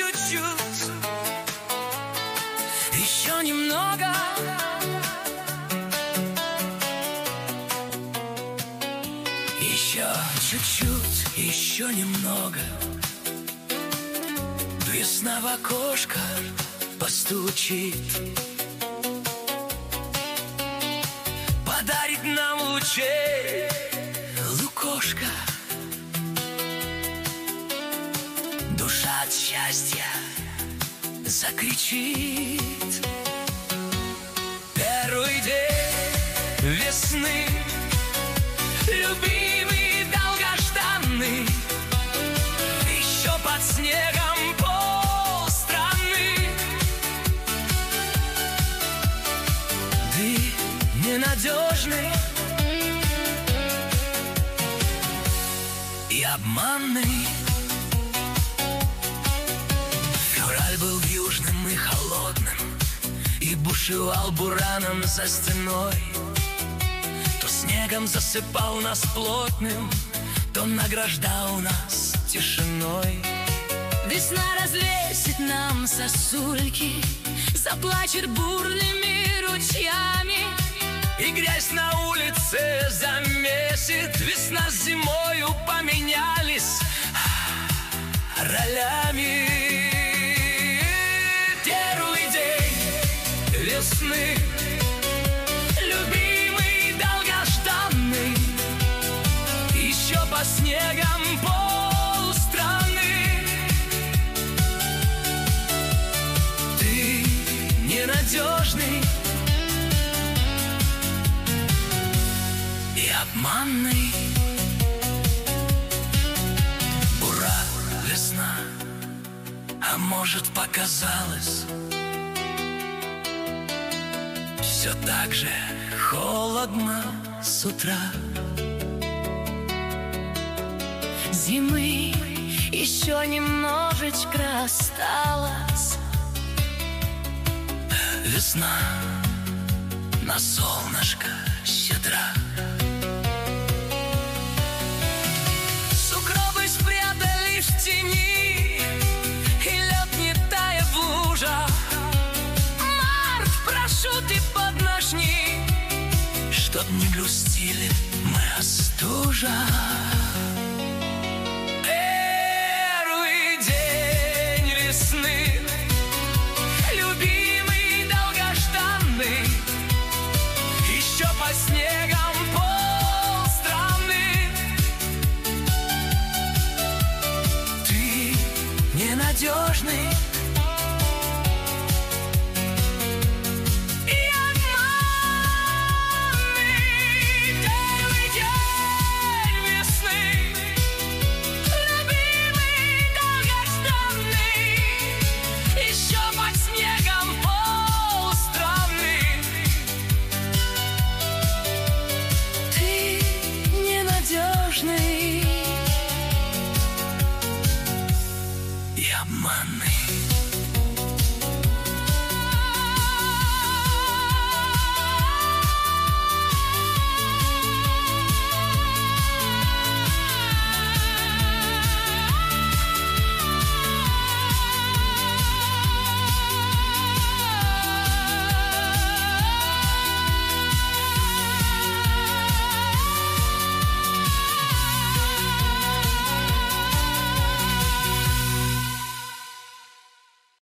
чуть-чуть, еще немного. Еще чуть-чуть, еще немного. Весна в окошко постучит, подарит нам лучей лукошко. Душа от счастья закричит. Первый день весны, любимый, долгожданный, еще под снегом полстраны. Ты ненадежный и обманный. Февраль был южным и холодным, и бушевал бураном за стеной. То снегом засыпал нас плотным, то награждал нас тишиной. Весна развесит нам сосульки, заплачет бурными ручьями, и грязь на улице замесит. Весна с зимою поменялись ролями. Первый день весны, любимый, долгожданный, еще по снегам полстраны. Ты ненадежный и обманный. Бура, весна, а может, показалось, все так же холодно с утра. зимы еще немножечко осталось. Весна на солнышко щедра. Сугробы спрятали в тени, и лед не тая в лужах. Март, прошу, ты поднажни, чтоб не грустили мы о стужах. Первый день весны, любимый, долгожданный, еще по снегам полстраны. Ты ненадежный и обманный. Первый день весны, любимый, долгожданный, еще под снегом полстраны. Ты ненадежный и обманный.